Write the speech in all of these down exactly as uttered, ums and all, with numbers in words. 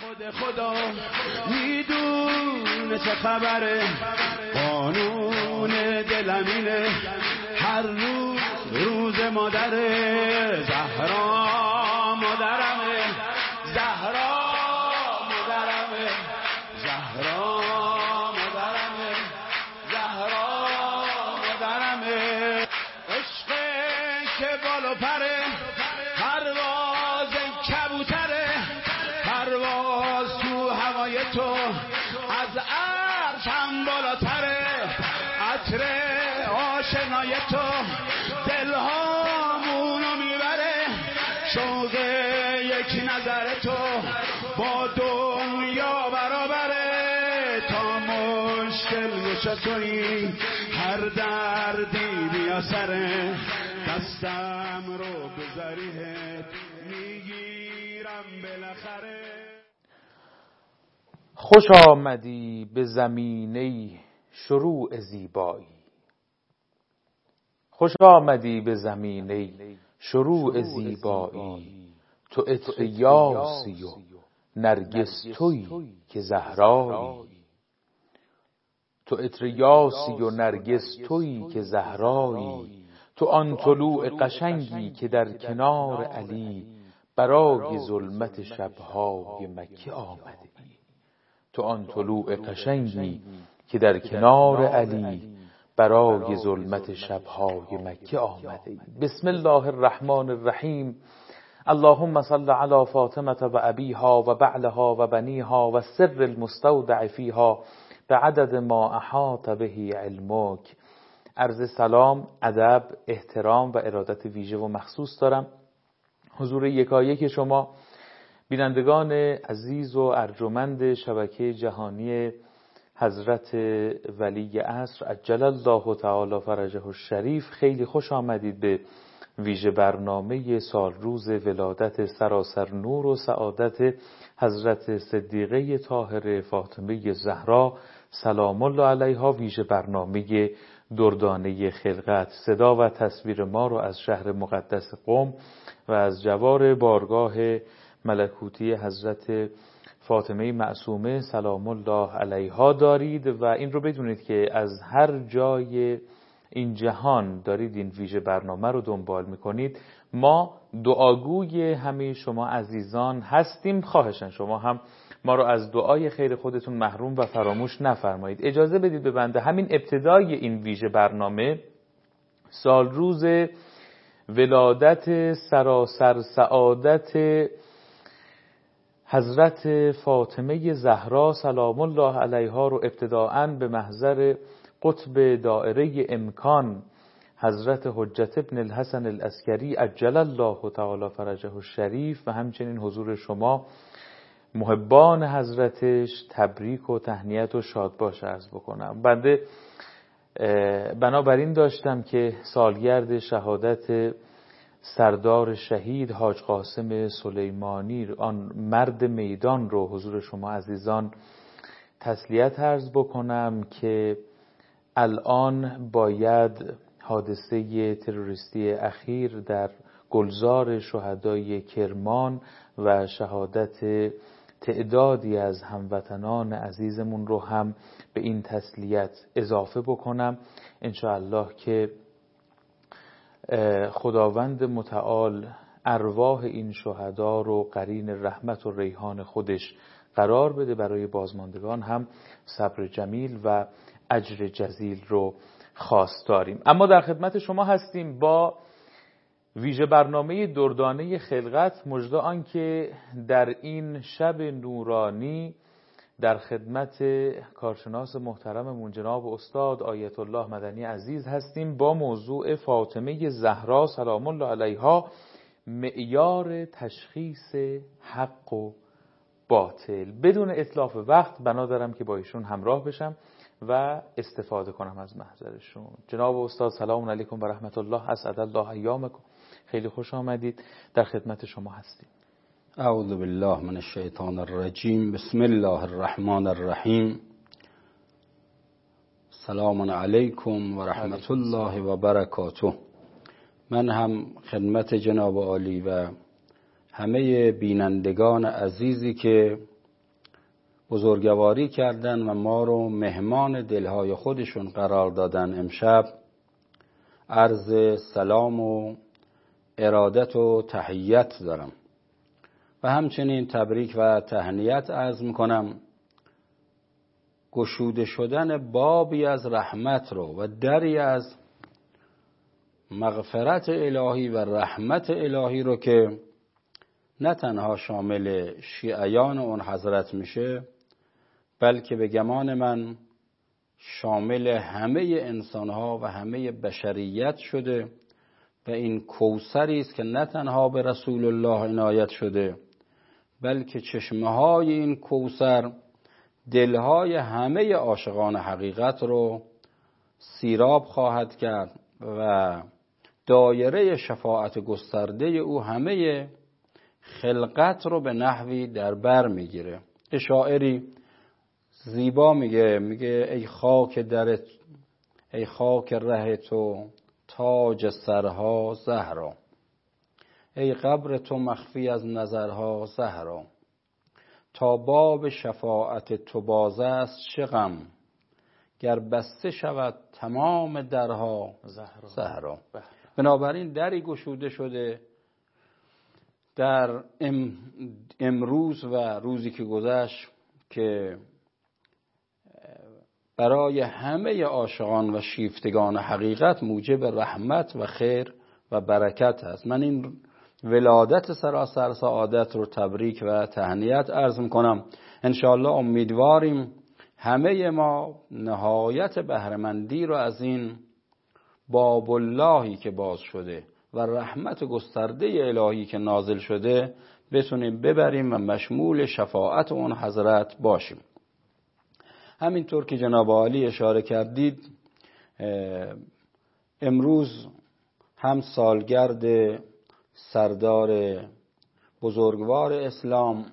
خود خدا میدونه چه خبره، قانون دلم اینه هر روز روز مادره. زهرا مادرمه، زهرا مادرمه، زهرا مادرمه، زهرا مادرمه. عشق که بالا پره، پرواز کبوتره، پرواز تو هوای تو از عرش هم بالاتره. عطر آشنای تو دلهامونو میبره، شوق یک نظر تو با دنیا برابره. تا مشکل گشا توی هر دردی بیا سره، دستم رو بذاریه میگیرم بالاخره. خوش آمدی به زمینه شروع زیبایی، خوش آمدی به زمینه شروع زیبایی. تو عطر یاسی و نرگس تویی که زهرایی، تو عطر یاسی و نرگس تویی که زهرایی. تو آن طلوع قشنگی که در کنار علی برای ظلمت شبهای مکه آمده ای. تو آن طلوع قشنگی که در کنار علی برای ظلمت شبهای مکه آمده ای. بسم الله الرحمن الرحیم. اللهم صل علی فاطمه و ابیها و بعلها و بنیها و سر المستودع فیها به عدد ما احاط به علمک. عرض سلام، ادب، احترام و ارادت ویژه و مخصوص دارم حضور یکایک شما بینندگان عزیز و ارجمند شبکه جهانی حضرت ولی عصر عجل الله تعالی فرجه الشریف. خیلی خوش آمدید به ویژه برنامه سال روز ولادت سراسر نور و سعادت حضرت صدیقه طاهره فاطمه زهرا سلام الله علیها، ویژه برنامه دردانه خلقت. صدا و تصویر ما رو از شهر مقدس قم و از جوار بارگاه ملکوتی حضرت فاطمه معصومه سلام الله علیها دارید و این رو بدونید که از هر جای این جهان دارید این ویژه برنامه رو دنبال میکنید. ما دعاگوی همه شما عزیزان هستیم. خواهشاً شما هم ما رو از دعای خیر خودتون محروم و فراموش نفرمایید. اجازه بدید به بنده همین ابتدای این ویژه برنامه سال روز ولادت سراسر سعادت حضرت فاطمه زهرا سلام الله علیها رو ابتداءً به محضر قطب دائره امکان حضرت حجت ابن الحسن العسکری عجل الله تعالی فرجه الشریف و همچنین حضور شما محبان حضرتش تبریک و تهنیت و شادباش عرض بکنم. بنده بنابراین داشتم که سالگرد شهادت سردار شهید حاج قاسم سلیمانی آن مرد میدان رو حضور شما عزیزان تسلیت عرض بکنم که الان باید حادثه تروریستی اخیر در گلزار شهدای کرمان و شهادت تعدادی از هموطنان عزیزمون رو هم به این تسلیت اضافه بکنم. انشاءالله که خداوند متعال ارواح این شهدا رو قرین رحمت و ریحان خودش قرار بده، برای بازماندگان هم صبر جمیل و اجر جزیل رو خواست داریم. اما در خدمت شما هستیم با ویژه برنامه دردانه خلقت. مژده آن که در این شب نورانی در خدمت کارشناس محترممون جناب استاد آیت الله مدنی عزیز هستیم با موضوع فاطمه زهرا سلام الله علیها، معیار تشخیص حق و باطل. بدون اتلاف وقت بنا دارم که با ایشون همراه بشم و استفاده کنم از محضرشون. جناب استاد سلام علیکم و رحمت الله، اسعد الله ایامکم. خیلی خوش آمدید، در خدمت شما هستیم. اعوذ بالله من الشیطان الرجیم. بسم الله الرحمن الرحیم. سلام علیکم و رحمت الله و برکاته. من هم خدمت جناب عالی و همه بینندگان عزیزی که بزرگواری کردن و ما رو مهمان دلهای خودشون قرار دادن. امشب عرض سلام و ارادت و تحیت دارم و همچنین تبریک و تهنیت عرض میکنم. گشوده شدن بابی از رحمت رو و دری از مغفرت الهی و رحمت الهی رو که نه تنها شامل شیعیان اون حضرت میشه، بلکه به گمان من شامل همه انسانها و همه بشریت شده و این کوثری است که نه تنها به رسول الله عنایت شده، بلکه چشمه های این کوثر دلهای همه عاشقان حقیقت رو سیراب خواهد کرد و دایره شفاعت گسترده او همه خلقت رو به نحوی در بر میگیره. شاعری زیبا میگه میگه ای خاک در ای خاک ره تو تاج سرها زهرا، ای قبر تو مخفی از نظرها زهرا، تا باب شفاعت تو باز است چه غم، گر بسته شود تمام درها زهرا, زهرا. بنابراین دری گشوده شده در ام امروز و روزی که گذشت که برای همه عاشقان و شیفتگان حقیقت موجب رحمت و خیر و برکت است. من این ولادت سراسر سعادت رو تبریک و تهنیت عرض میکنم. انشاءالله امیدواریم همه ما نهایت بهره‌مندی رو از این باب اللهی که باز شده و رحمت گسترده الهی که نازل شده بتونیم ببریم و مشمول شفاعت اون حضرت باشیم. همینطور که جناب عالی اشاره کردید، امروز هم سالگرد سردار بزرگوار اسلام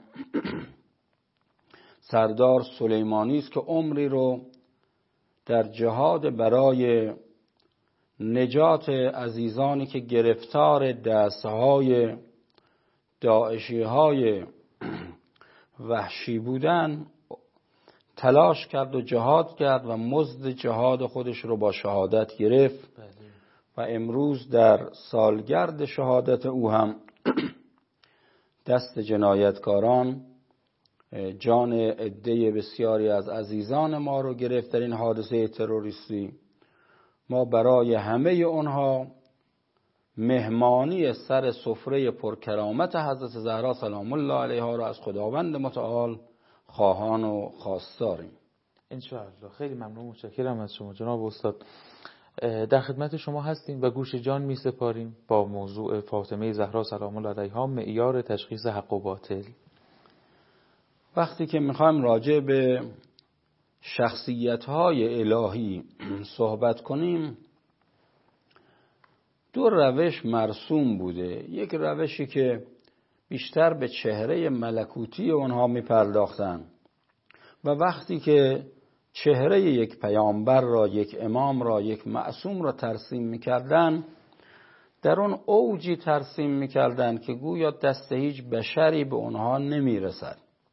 سردار سلیمانی است که عمری رو در جهاد برای نجات عزیزانی که گرفتار دستهای داعشی های وحشی بودن تلاش کرد و جهاد کرد و مزد جهاد خودش رو با شهادت گرفت و امروز در سالگرد شهادت او هم دست جنایتکاران جان عده بسیاری از عزیزان ما رو گرفت در این حادثه تروریستی. ما برای همه اونها مهمانی سر سفره پرکرامت حضرت زهرا سلام الله علیها را از خداوند متعال خواهان و خواستاریم. انشاءالله. خیلی ممنون، متشکرم از شما جناب استاد. در خدمت شما هستیم و گوش جان می سپاریم با موضوع فاطمه زهرا سلام الله علیها، معیار تشخیص حق و باطل. وقتی که میخوایم راجع به شخصیت‌های الهی صحبت کنیم، دو روش مرسوم بوده. یک روشی که بیشتر به چهره ملکوتی اونها میپرداختن و وقتی که چهره یک پیامبر را، یک امام را، یک معصوم را ترسیم میکردن، در اون اوجی ترسیم میکردن که گویا دست هیچ بشری به اونها نمیرسد.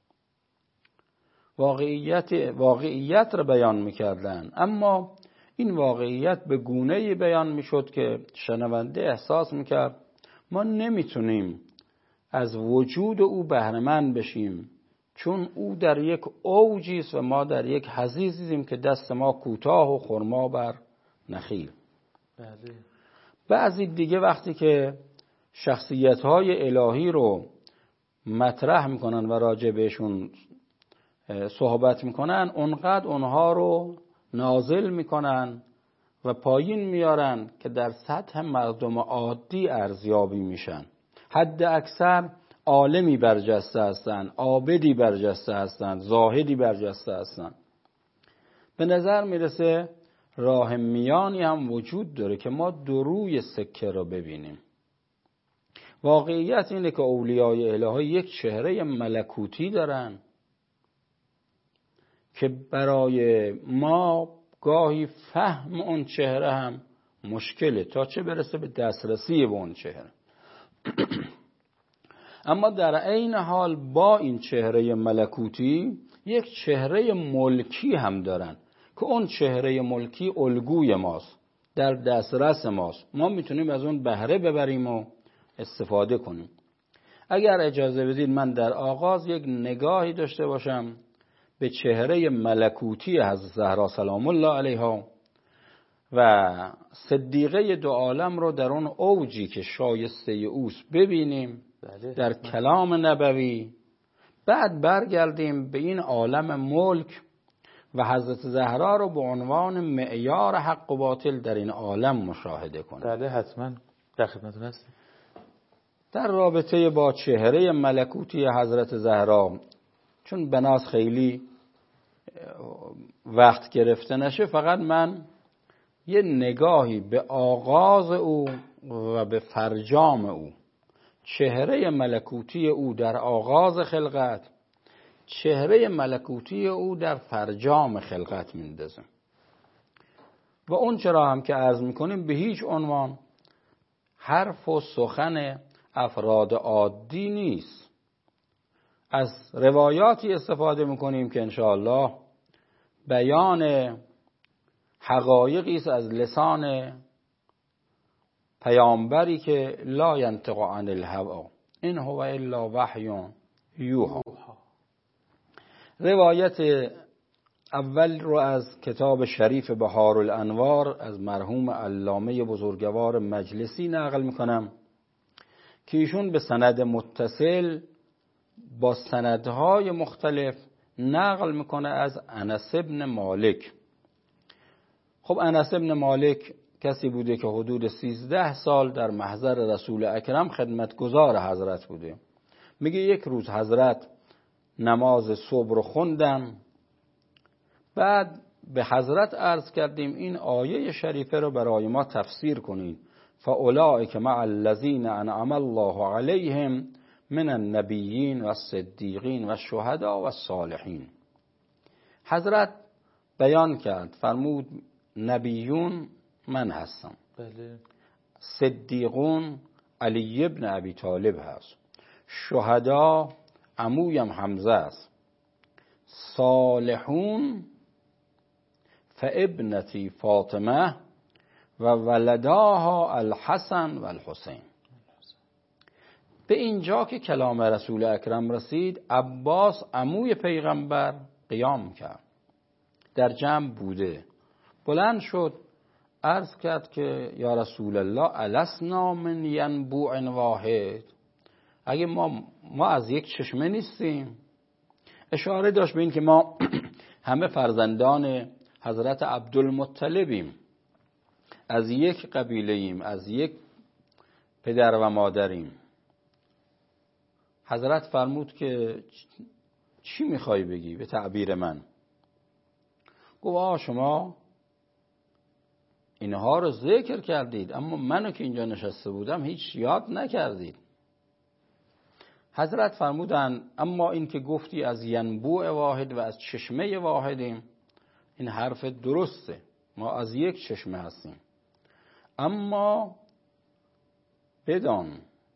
واقعیت واقعیت را بیان میکردن، اما این واقعیت به گونه‌ای بیان میشد که شنونده احساس میکرد ما نمیتونیم از وجود او بهره‌مند بشیم، چون او در یک اوجی است و ما در یک حضیضیم که دست ما کوتاه و خرما بر نخیل. بله. بعضی دیگه وقتی که شخصیت‌های الهی رو مطرح میکنن و راجع بهشون صحبت میکنن، اونقدر اونها رو نازل میکنن و پایین میارن که در سطح مردم عادی ارزیابی میشن. حد اکثر عالمی برجسته هستن، عابدی برجسته هستن، زاهدی برجسته هستن. به نظر میرسه راه میانی هم وجود داره که ما دروی سکه رو ببینیم. واقعیت اینه که اولیای الهی یک چهره ملکوتی دارن که برای ما گاهی فهم اون چهره هم مشکله، تا چه برسه به دسترسی به اون چهره. اما در عین حال با این چهره ملکوتی یک چهره ملکی هم دارن که اون چهره ملکی الگوی ماست، در دسترس ماست، ما میتونیم از اون بهره ببریم و استفاده کنیم. اگر اجازه بدید من در آغاز یک نگاهی داشته باشم به چهره ملکوتی حضرت زهرا سلام الله علیها و صدیقه دو عالم رو در اون اوجی که شایسته اوست ببینیم در کلام نبوی، بعد برگردیم به این عالم ملک و حضرت زهرا رو به عنوان معیار حق و باطل در این عالم مشاهده کنیم. بله حتما در خدمتتون هستم. در رابطه با چهره ملکوتی حضرت زهرا، چون بناس خیلی وقت گرفته نشه، فقط من یه نگاهی به آغاز او و به فرجام او، چهره ملکوتی او در آغاز خلقت، چهره ملکوتی او در فرجام خلقت میندازم. و اون چرا هم که عرض میکنیم به هیچ عنوان حرف و سخن افراد عادی نیست. از روایاتی استفاده میکنیم که انشاءالله بیان حقایقی است از لسان پیامبری که لا ینطق عن الهوی ان هو الا وحی یوحی. روایت اول رو از کتاب شریف بهار الانوار از مرحوم علامه بزرگوار مجلسی نقل میکنم که ایشون به سند متصل با سندهای مختلف نقل میکنه از انس بن مالک. خب انس بن مالک کسی بوده که حدود سیزده سال در محضر رسول اکرم خدمتگزار حضرت بوده. میگه یک روز حضرت نماز صبح رو خوندم، بعد به حضرت عرض کردیم این آیه شریفه رو برای ما تفسیر کنید. فاولئک مع الذین انعم الله علیهم من النبیین و الصدیقین و الشهداء و الصالحین. حضرت بیان کرد، فرمود نبیون من هستم، بله. صدیقون علی ابن ابی طالب هست، شهدا عمویم حمزه است، صالحون فابنتی فاطمه و ولداها الحسن و الحسین. به اینجا که کلام رسول اکرم رسید، عباس عموی پیغمبر قیام کرد، در جمع بوده، بلند شد عرض کرد که یا رسول الله السنا من ینبوع واحد، اگه ما ما از یک چشمه نیستیم. اشاره داشت به این که ما همه فرزندان حضرت عبدالمطلبیم، از یک قبیله ایم، از یک پدر و مادریم. حضرت فرمود که چی میخوای بگی به تعبیر من؟ گفت آه شما اینها رو ذکر کردید اما منو که اینجا نشسته بودم هیچ یاد نکردید. حضرت فرمودن اما این که گفتی از ینبوع واحد و از چشمه واحدیم، این حرف درسته، ما از یک چشمه هستیم، اما بدان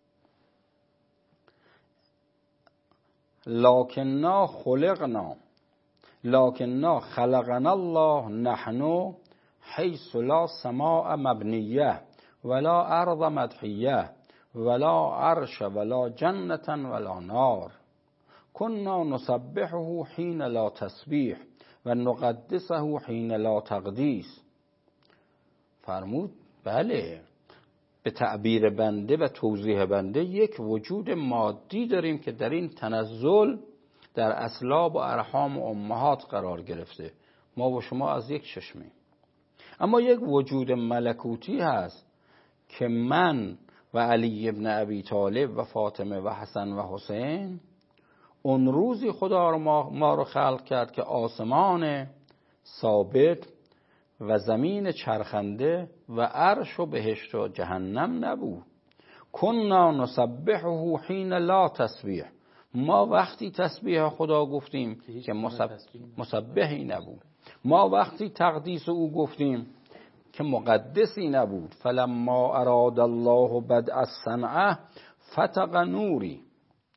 لکننا خلقنا لکننا خلقنا الله نحن حیث لا سماء مبنیه ولا ارض مدحیه ولا عرش ولا جنة ولا نار كنا نسبحه حين لا تسبیح و نقدسه حين لا تقدیس. فرمود بله، به تعبیر بنده و توضیح بنده یک وجود مادی داریم که در این تنزل در اصلاب و ارحام و امهات قرار گرفته، ما و شما از یک چشمه. اما یک وجود ملکوتی هست که من و علی ابن ابی طالب و فاطمه و حسن و حسین، اون روزی خدا رو ما, ما رو خلق کرد که آسمان ثابت و زمین چرخنده و عرش و بهشت و جهنم نبود. کنا نسبحه حین لا تسبیح، ما وقتی تسبیح خدا گفتیم که مسبحی نبود، ما وقتی تقدیس او گفتیم که مقدسی نبود. فلما اراد الله بدء الصنعه فتق نوری،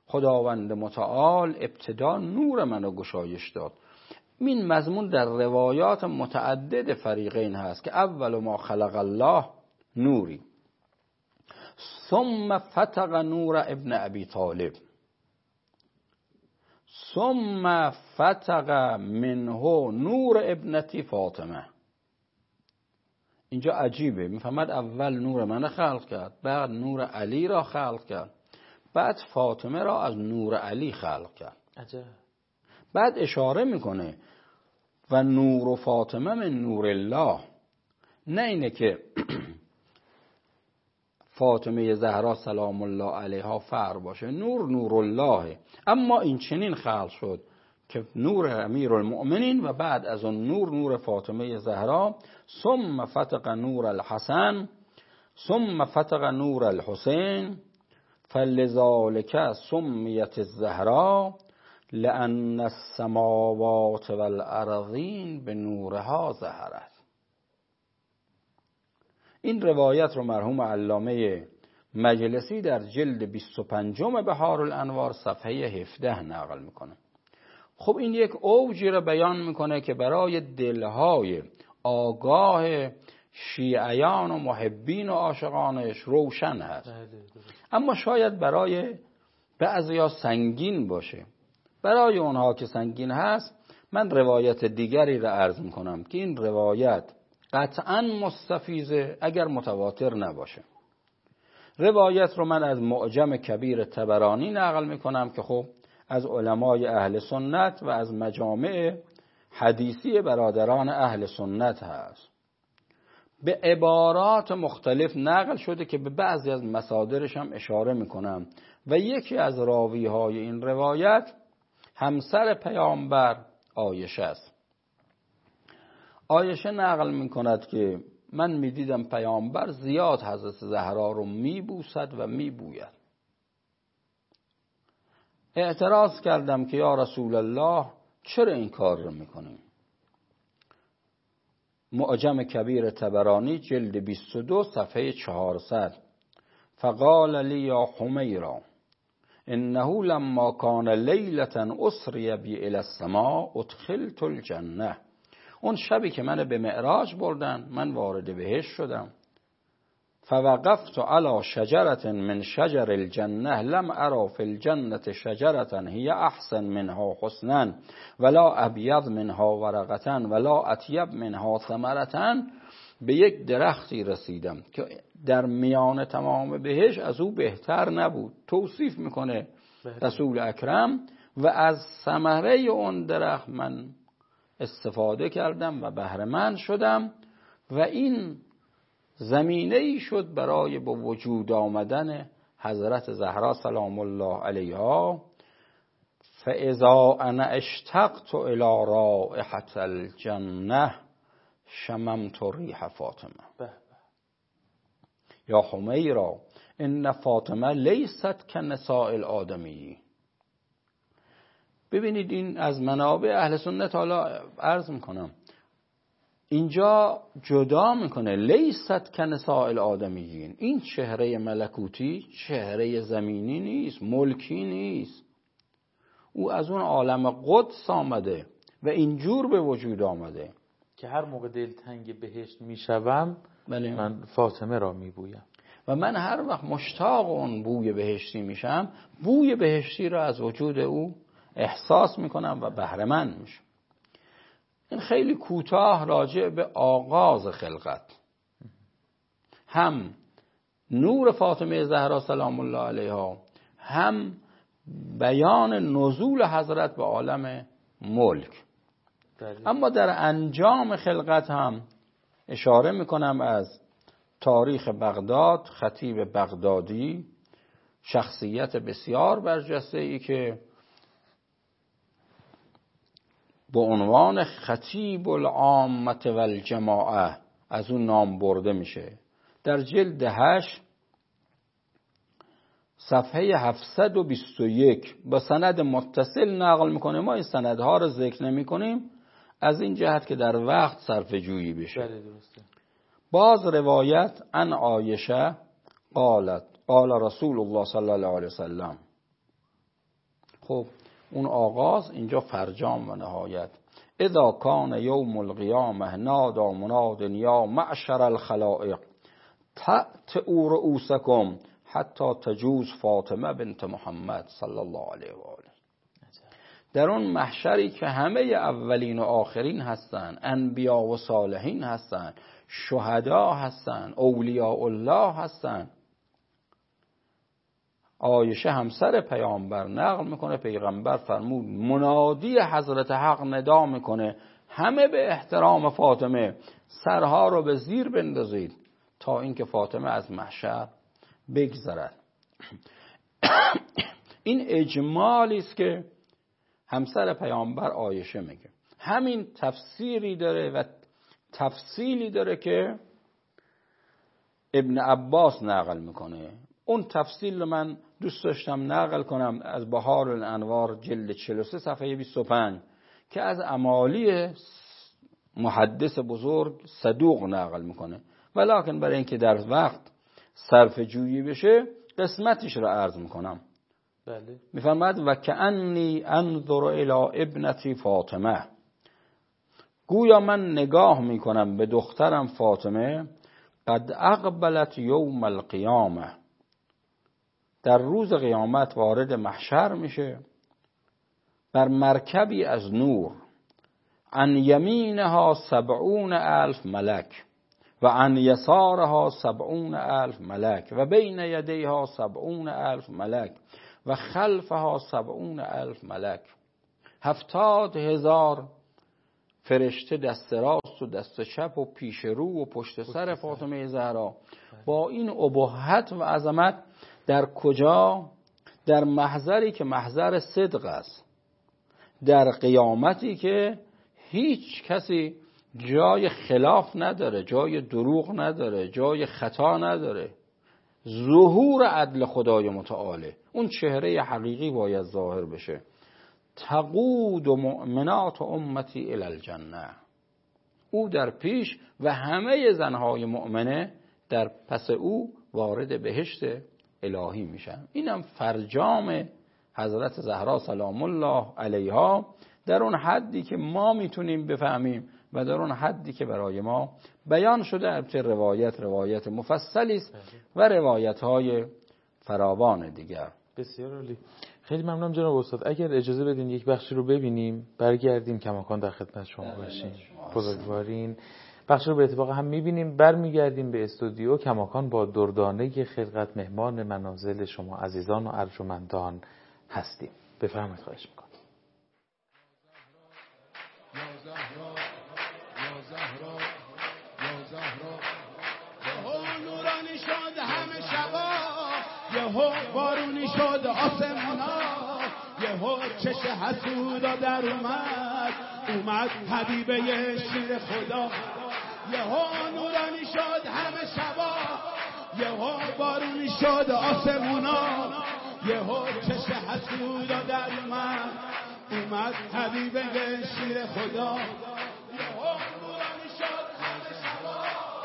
خداوند متعال ابتدا نور منو گشایش داد. این مضمون در روایات متعدد فریقین هست که اول ما خلق الله نوری، ثم فتق نور ابن ابی طالب، ثم فتق منه نور ابنتی فاطمه. اینجا عجیبه، میفهمد اول نور من خلق کرد، بعد نور علی را خلق کرد، بعد فاطمه را از نور علی خلق کرد. عجب. بعد اشاره میکنه و نور و فاطمه من نور الله، نه اینه که فاطمه زهرا سلام الله علیها فرق باشه، نور نور الله، اما این چنین خلق شد که نور امیر المؤمنین و بعد از اون نور نور فاطمه زهرا، ثم فتق نور الحسن ثم فتق نور الحسین فلذالک سمیت الزهرا لأن السماوات والارضین به نورها ظهرت. این روایت رو مرحوم علامه مجلسی در جلد بیست و پنج بهار الانوار صفحه هفده نقل میکنه. خب این یک اوجی رو بیان میکنه که برای دلهای آگاه شیعیان و محبین و عاشقانش روشن هست، اما شاید برای بعضیا سنگین باشه. برای اونها که سنگین هست من روایت دیگری را عرض میکنم که این روایت قطعا مستفیضه اگر متواتر نباشه. روایت رو من از معجم کبیر طبرانی نقل میکنم که خب از علمای اهل سنت و از مجامع حدیثی برادران اهل سنت هست. به عبارات مختلف نقل شده که به بعضی از مصادرش هم اشاره میکنم و یکی از راویهای این روایت همسر پیامبر عایشه است. عایشه نقل میکند که من میدیدم پیامبر زیاد حضرت زهرا رو میبوسد و میبوید. اعتراض کردم که یا رسول الله چرا این کار رو میکنیم؟ معجم کبیر طبرانی جلد بیست و دو صفحه چهارصد فقال لی یا حمیرا انه لما کان لیلة اسری بی الی السماء ادخلت الجنه. اون شبی که من به معراج بردن من وارد بهشت شدم. فوقفت على شجرة من شجر الجنه لم ارى في الجنة شجرة هي احسن منها حسنا ولا ابيض منها ورقة ولا اطيب منها ثمرة. به یک درختی رسیدم که در میان تمام بهشت از او بهتر نبود. توصیف میکنه رسول اکرم و از ثمره اون درخت من استفاده کردم و بهره مند شدم و این زمینه‌ای شد برای با وجود آمدن حضرت زهرا سلام الله علیها. فاذا انا اشتقت الى رائحة الجنه شممت ریح فاطمه. یا حمیرا ان فاطمه لیست کنساء الآدمی. ببینید این از منابع اهل سنت حالا عرض میکنم، اینجا جدا میکنه لیست کنساء الآدمیین. این چهره ملکوتی چهره زمینی نیست، ملکی نیست. او از اون عالم قدس آمده و اینجور به وجود آمده که هر موقع دلتنگ بهشت میشوم بله. من فاطمه را میبویم و من هر وقت مشتاق اون بوی بهشتی میشم بوی بهشتی را از وجود او احساس میکنم و بهره مند میشم. این خیلی کوتاه راجع به آغاز خلقت، هم نور فاطمه زهرا سلام الله علیها، هم بیان نزول حضرت به عالم ملک. اما در انجام خلقت هم اشاره میکنم از تاریخ بغداد، خطیب بغدادی، شخصیت بسیار برجسته ای که با عنوان خطیب العامة والجماعه از اون نام برده میشه. در جلد هشت صفحه هفتصد و بیست و یک با سند متصل نقل میکنه. ما این سندها رو ذکر نمی کنیم از این جهت که در وقت صرف جویی بشه. بله درسته. باز روایت عن عایشه قالت قال رسول الله صلی الله علیه وسلم خب اون آغاز اینجا فرجام و نهایت. اذا کان یوم القیامه نادا مناد یا معشر الخلائق تأتئوا رؤوسکم حتی تجوز فاطمه بنت محمد صلی الله علیه و آله. در اون محشری که همه اولین و آخرین هستن، انبیا و صالحین هستن، شهدا هستن، اولیاء الله هستن، عایشه همسر پیامبر نقل میکنه پیغمبر فرمود منادی حضرت حق ندا میکنه همه به احترام فاطمه سرها رو به زیر بندازید تا اینکه فاطمه از محشر بگذرد. این اجمالی است که همسر پیامبر عایشه میگه. همین تفسیری داره و تفصیلی داره که ابن عباس نقل میکنه. اون تفصیل رو من دوست داشتم نقل کنم از بهار الانوار جلد چهل و سه صفحه بیست و پنج که از امالی محدث بزرگ صدوق نقل میکنه، ولکن برای اینکه در وقت صرف جویی بشه قسمتش رو عرض میکنم. بله. میفرماد و کأنی انظر الی ابنتی فاطمه، گویا من نگاه میکنم به دخترم فاطمه، قد اقبلت یوم القیامه، در روز قیامت وارد محشر میشه بر مرکبی از نور، عن یمینها سبعون الف ملک و عن یسارها سبعون الف ملک و بین یدیها سبعون الف ملک و خلفها سبعون الف ملک. هفتاد هزار فرشته دست راست و دست چپ و پیش رو و پشت سر فاطمه زهرا. با این ابهت و عظمت در کجا؟ در محضری که محضر صدق است، در قیامتی که هیچ کسی جای خلاف نداره، جای دروغ نداره، جای خطا نداره، ظهور عدل خدای متعالی، اون چهره حقیقی باید ظاهر بشه. تقود و مؤمنات امتی الی الجنه، او در پیش و همه زنهای مؤمنه در پس او وارد بهشت الهی میشن. اینم فرجام حضرت زهرا سلام الله علیها در اون حدی که ما میتونیم بفهمیم و در اون حدی که برای ما بیان شده. البته روایت روایت مفصلی است و روایت های فراوان دیگر. بسیار عالی. خیلی ممنونم جناب استاد. اگر اجازه بدین یک بخشی رو ببینیم برگردیم کماکان در خدمت شما باشیم. بزرگوارین. بخش رو به اتفاق هم میبینیم برمیگردیم به استودیو کماکان با دردانه خلقت مهمان منازل شما عزیزان و ارجمندان هستیم. بفرمایید. خواهش میکنم. یا زهرا یا زهرا یا زهرا یهو نورانی شد همه شبا، یهو بارونی شد آسمونا، یهو چش حسودا در اومد اومد حبیبه شیر خدا. یهو نورانی شد همه شبا، یهو بارونی شد آسمونا، یهو چش حسودا در اومد اومد حبیبه شیر خدا. یهو نورانی شد همه شبا.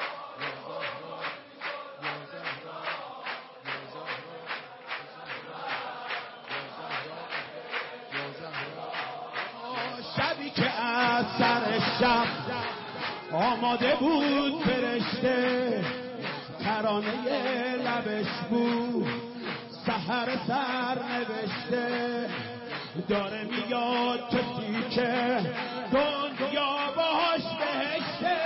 شبی که از سر شب آماده بود فرشته، ترانه لبش بود سحر سر نوشته، داره میاد کسی که دنیا باش بهشته.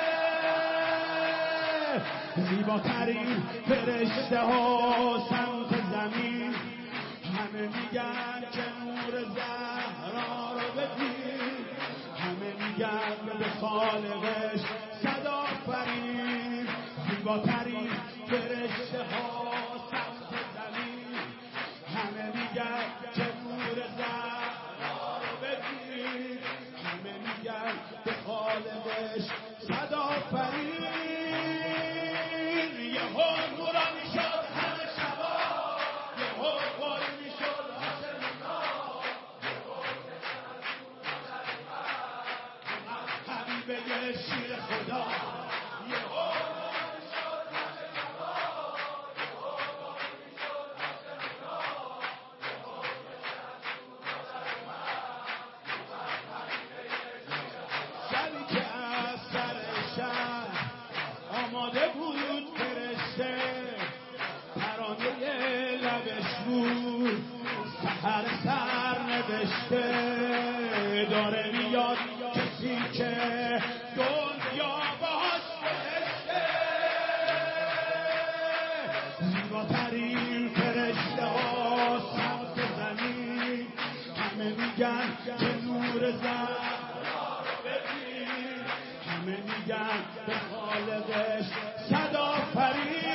زیباترین فرشته ها سمت زمین، همه میگن که نور زهرا رو ببین، همه میگن به خالقش صدا فرین. زیباترین فرشته ها سمت زمین، همه میگن که نور زهرا رو ببین، همه میگن به خالقش صدا فرین. یهو نورانی شد همه شبا، یهو بارونی شد آسمونا، حبیبه شیر خدا. یهو نورانی شد همه شبا، یهو بارونی شد آسمونا، داره میاد کسی که دنیا باش بهشته زیباترین فرشته ها سمت زمین همه میگن که نور زهرا رو ببین همه میگن به خالقش صد آفرین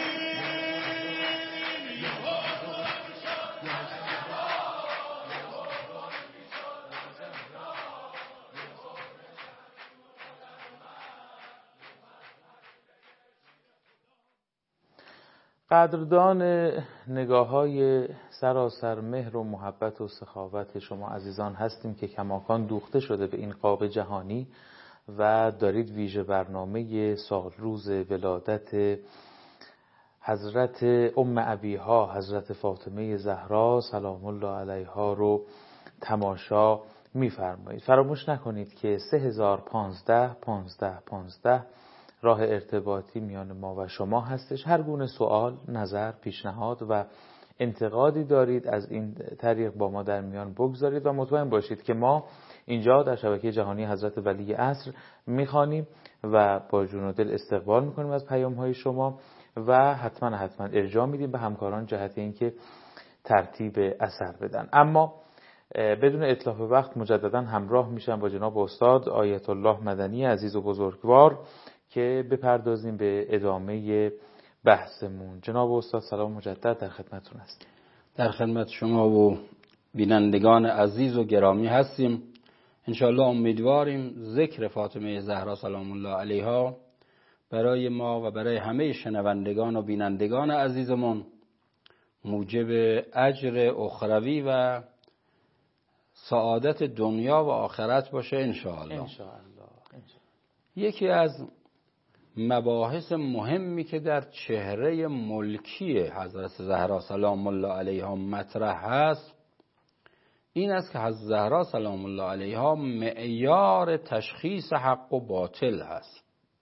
قدردان نگاه های سراسر مهر و محبت و سخاوت شما عزیزان هستیم که کماکان دوخته شده به این قاب جهانی و دارید ویژه برنامه سال روز ولادت حضرت ام ابیها حضرت فاطمه زهرا سلام الله علیها رو تماشا می‌فرمایید. فراموش نکنید که سه هزار و پانزده پانزده پانزده راه ارتباطی میان ما و شما هستش. هر گونه سوال، نظر، پیشنهاد و انتقادی دارید از این طریق با ما در میان بگذارید و مطمئن باشید که ما اینجا در شبکه جهانی حضرت ولی عصر میخوانیم و با جون و دل استقبال میکنیم از پیام‌های شما و حتما حتما ارجاع میدیم به همکاران جهت اینکه ترتیب اثر بدن. اما بدون اتلاف وقت مجددا همراه میشم با جناب استاد آیت الله مدنی عزیز و بزرگوار که بپردازیم به ادامه بحثمون. جناب استاد سلام مجدد در خدمتتون هستیم. در خدمت شما و بینندگان عزیز و گرامی هستیم. انشاءالله امیدواریم ذکر فاطمه زهرا سلام الله علیها برای ما و برای همه شنوندگان و بینندگان عزیزمون موجب اجر اخروی و سعادت دنیا و آخرت باشه انشاءالله. انشاءالله. یکی از مباحث مهمی که در چهره ملکی حضرت زهرا سلام الله علیها مطرح هست این است که حضرت زهرا سلام الله علیها معیار تشخیص حق و باطل هست.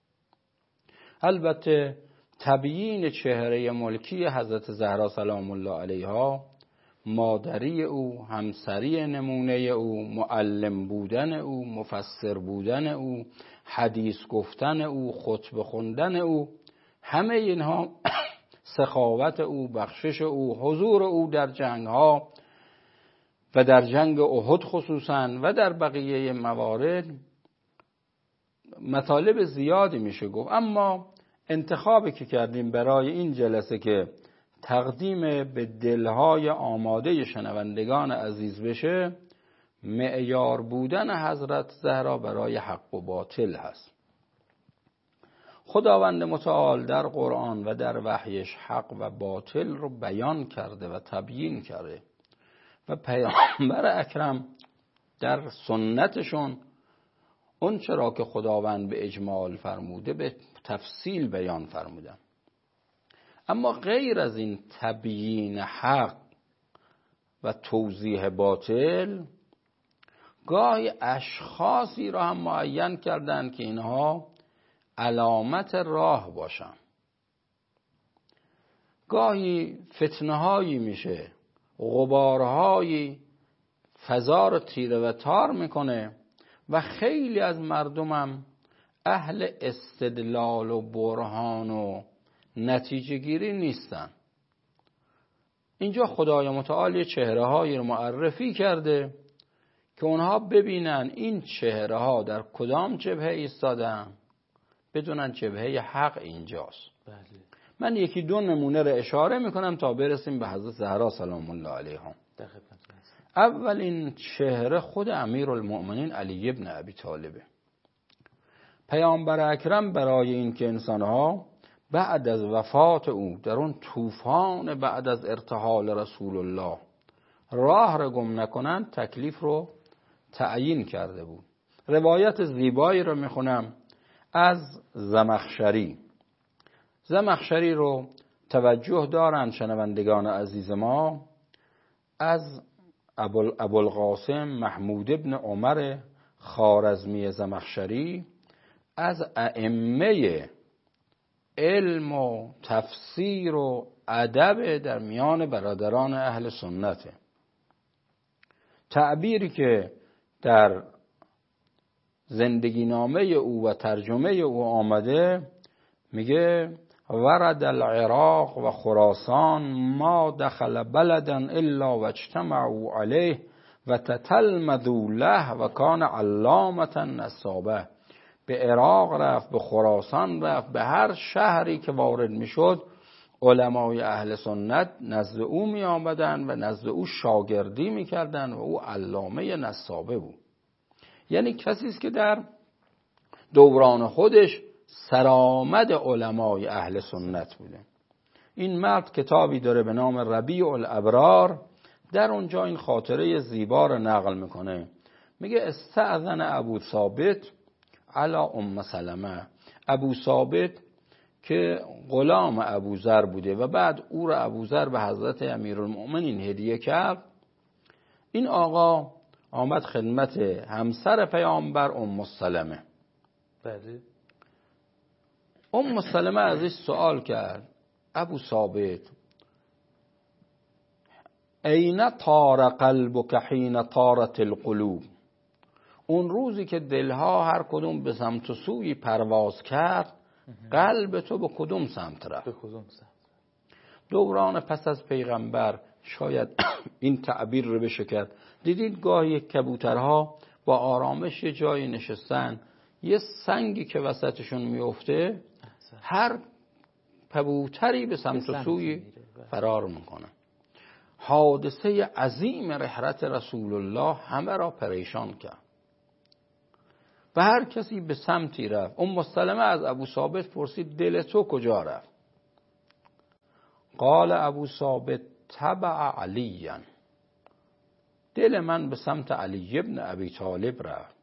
البته تبیین چهره ملکی حضرت زهرا سلام الله علیها، مادری او، همسری نمونه او، معلم بودن او، مفسر بودن او، حدیث گفتن او، خطبه خوندن او، همه اینها سخاوت او، بخشش او، حضور او در جنگ ها و در جنگ احد خصوصا و در بقیه موارد مطالب زیادی میشه گفت. اما انتخابی که کردیم برای این جلسه که تقدیم به دلهای آماده شنوندگان عزیز بشه، معیار بودن حضرت زهرا برای حق و باطل هست. خداوند متعال در قرآن و در وحیش حق و باطل رو بیان کرده و تبیین کرده و پیامبر اکرم در سنتشون اون چرا که خداوند به اجمال فرموده به تفصیل بیان فرمودن. اما غیر از این تبیین حق و توضیح باطل، گاهی اشخاصی را هم معین کردند که اینها علامت راه باشن. گاهی فتنه‌هایی میشه، غبارهایی فضا رو تیره و تار میکنه و خیلی از مردمم اهل استدلال و برهان و نتیجه گیری نیستن. اینجا خدای متعال چهره هایی رو معرفی کرده که اونها ببینن این چهره ها در کدام جبهه ایستادن، بدونن جبهه حق اینجاست. بله. من یکی دو نمونه رو اشاره میکنم تا برسیم به حضرت زهرا سلام الله علیها. اولین چهره خود امیرالمؤمنین علی ابن ابی طالبه. پیامبر اکرم برای این که انسانها بعد از وفات او در اون طوفان بعد از ارتحال رسول الله راه را گم نکنن، تکلیف رو تعیین کرده بود. روایت زیبایی رو میخونم از زمخشری. زمخشری رو توجه دارن شنوندگان عزیز ما، از ابوالقاسم محمود ابن عمر خوارزمی زمخشری، از ائمه علم و تفسیر و ادب در میان برادران اهل سنته. تعبیری که در زندگی نامه او و ترجمه او آمده، میگه ورد العراق و خراسان ما دخل بلدا الا و اجتمعوا علیه و تتلمذوا له و کان علامة نسابه. به عراق رفت، به خراسان رفت، به هر شهری که وارد میشد علمای اهل سنت نزد او می آمدن و نزد او شاگردی می کردن و او علامه نسابه بود. یعنی کسی است که در دوران خودش سرآمد علمای اهل سنت بوده. این مرد کتابی داره به نام ربیع الابرار، در اونجا این خاطره زیبا رو نقل میکنه. میگه استأذن ابو ثابت علی ام سلمه. ابو ثابت که غلام ابوذر بوده و بعد او را ابوذر به حضرت امیرالمؤمنین هدیه کرد. این آقا آمد خدمت همسر پیامبر ام سلمه. بله. ام سلمه ازش سوال کرد ابو ثابت این طار قلبک حین طارت القلوب؟ اون روزی که دلها هر کدوم به سمت و سوی پرواز کرد، قلب تو به کدوم سمت رفت؟ به کدوم سمت؟ دوران پس از پیغمبر شاید این تعبیر رو بشه کرد. دیدید گاهی کبوترها با آرامش یه جایی نشستن، یه سنگی که وسطشون میفته هر کبوتری به سمت و سوی فرار میکنه. حادثه عظیم رحلت رسول الله همه را پریشان کرد و هر کسی به سمتی رفت. ام سلمه از ابو ثابت پرسید دل تو کجا رفت؟ قال ابو ثابت تبع علیاً، دل من به سمت علی ابن ابی طالب رفت.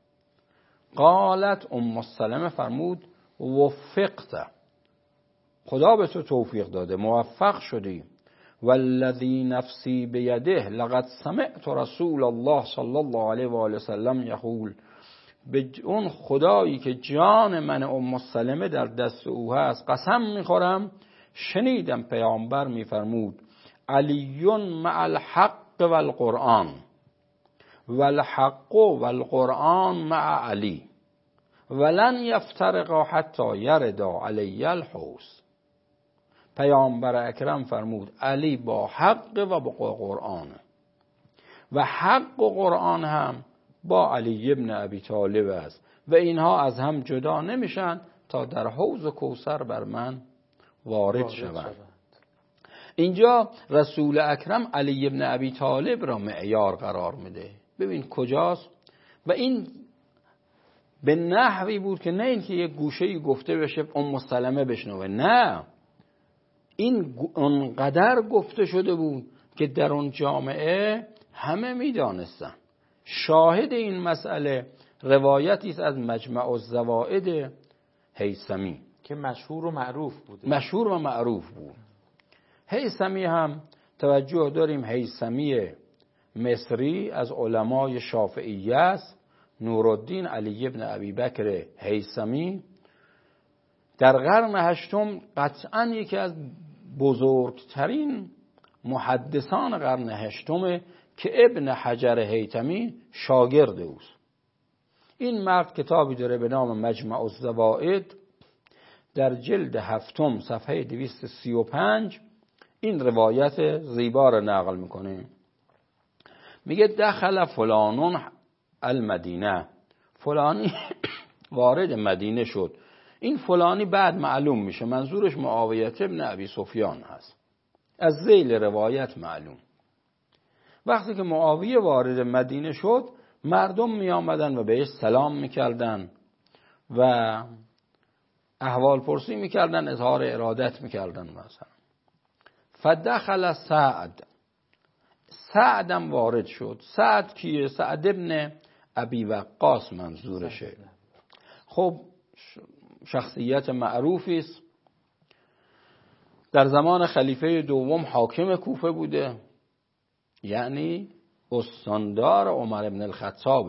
قالت ام سلمه فرمود وفقت، خدا به تو توفیق داده، موفق شدی. والذی نفسی بیده لقد سمعت رسول الله صلی الله علیه و آله وسلم یقول، به اون خدایی که جان من ام سلمه در دست او هست قسم میخورم شنیدم پیامبر میفرمود علی مع الحق والقرآن والحق والقرآن مع علی ولن یفترقا حتی یردا علی الحوض. پیامبر اکرم فرمود علی با حق و با قرآن و حق و قرآن هم با علی ابن ابی طالب است و اینها از هم جدا نمیشن تا در حوض کوثر بر من وارد شوند. اینجا رسول اکرم علی ابن ابی طالب را معیار قرار میده. ببین کجاست. و این به نحوی بود که نه اینکه یک گوشه‌ای گفته بشه ام سلمه بشنوه، نه، این اونقدر گفته شده بود که در اون جامعه همه میدانستن. شاهد این مسئله روایتی است از مجمع الزوائد هیثمی که مشهور و معروف بود. مشهور و معروف بود. هیثمی هم توجه داریم هیثمی مصری از علمای شافعیه است. نورالدین علی ابن ابی بکر هیثمی در قرن هشتم قطعا یکی از بزرگترین محدثان قرن هشتم که ابن حجر هیثمی شاگرد اوست. این مرد کتابی داره به نام مجمع الزوائد، در جلد هفتم صفحه دویست و سی و پنج این روایت زیبا را نقل میکنه. میگه دخل فلانون المدینه، فلانی وارد مدینه شد. این فلانی بعد معلوم میشه منظورش معاویه ابن ابی سفیان هست، از ذیل روایت معلوم. وقتی که معاویه وارد مدینه شد مردم می آمدن و بهش سلام میکردن و احوال پرسی میکردن، اظهار ارادت میکردن. مثلا فدخل سعد، سعدم وارد شد. سعد کیه؟ سعد ابن ابی وقاص منظورشه. خب شخصیت معروفی است، در زمان خلیفه دوم حاکم کوفه بوده، یعنی استاندار عمر ابن الخطاب.